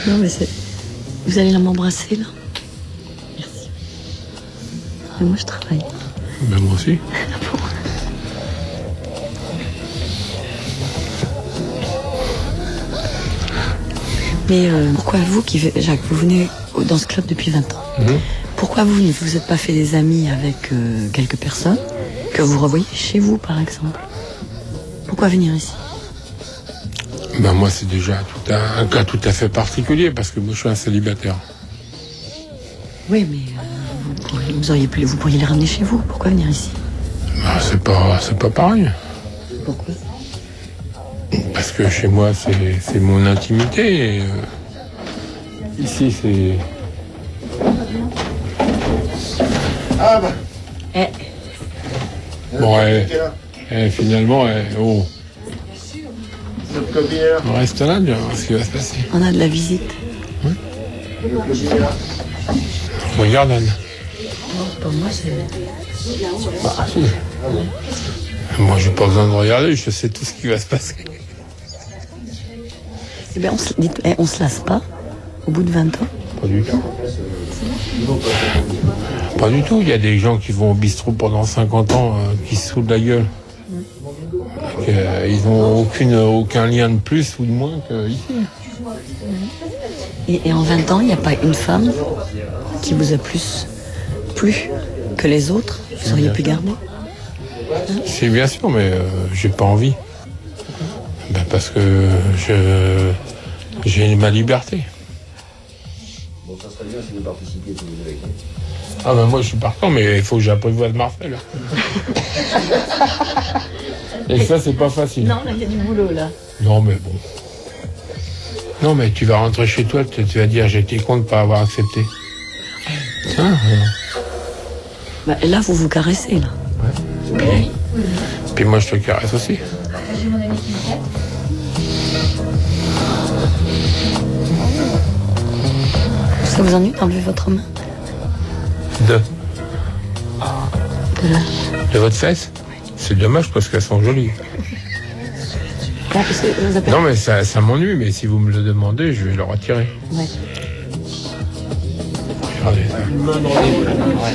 Non, mais c'est... Vous allez m'embrasser, là? Merci. Mais moi, je travaille. Ben moi aussi. Bon. Mais pourquoi vous, Jacques, vous venez dans ce club depuis 20 ans, pourquoi vous ne vous êtes pas fait des amis avec quelques personnes que vous revoyez chez vous, par exemple? Pourquoi venir ici? Ben moi, c'est déjà un cas tout à fait particulier, parce que moi, je suis un célibataire. Oui, mais vous pourriez les ramener chez vous. Pourquoi venir ici? Ben, c'est pas pareil. Pourquoi? Parce que chez moi, c'est mon intimité. Et, ici, c'est... Ah bah. Bon, finalement, oh. Notre copine est là. On reste là, on va voir ce qui va se passer. On a de la visite. Oui. Notre copine est là. Regarde, Anne. Non, pour moi, c'est... Ah, si. Moi, j'ai pas besoin de regarder, je sais tout ce qui va se passer. Eh bien, on se lasse pas au bout de 20 ans? Pas du tout. Pas du tout. Il y a des gens qui vont au bistrot pendant 50 ans qui se saoulent la gueule. Ils n'ont aucun lien de plus ou de moins qu'ici. Et en 20 ans, il n'y a pas une femme qui vous a plus plu que les autres? Vous auriez pu garder? Si, bien sûr, mais j'ai pas envie. Ben, parce que j'ai ma liberté. Bon, ça serait bien si vous participiez tous les deux avec nous. Ah ben moi je suis partant, mais il faut que j'apprivoise Marcel. Et ça c'est pas facile. Non, là, il y a du boulot, là. Non mais bon. Non mais tu vas rentrer chez toi, tu vas dire j'étais con de pas avoir accepté. Tiens. Bah, là, vous vous caressez, là. Ouais. Puis moi je te caresse aussi. J'ai mon ami qui me fait. Ça vous ennuie d'enlever votre main? De De là. De votre fesse? C'est dommage parce qu'elles sont jolies. Ah, parce que vous appelez... Non mais ça m'ennuie, mais si vous me le demandez, je vais le retirer. Ouais. Regardez ça.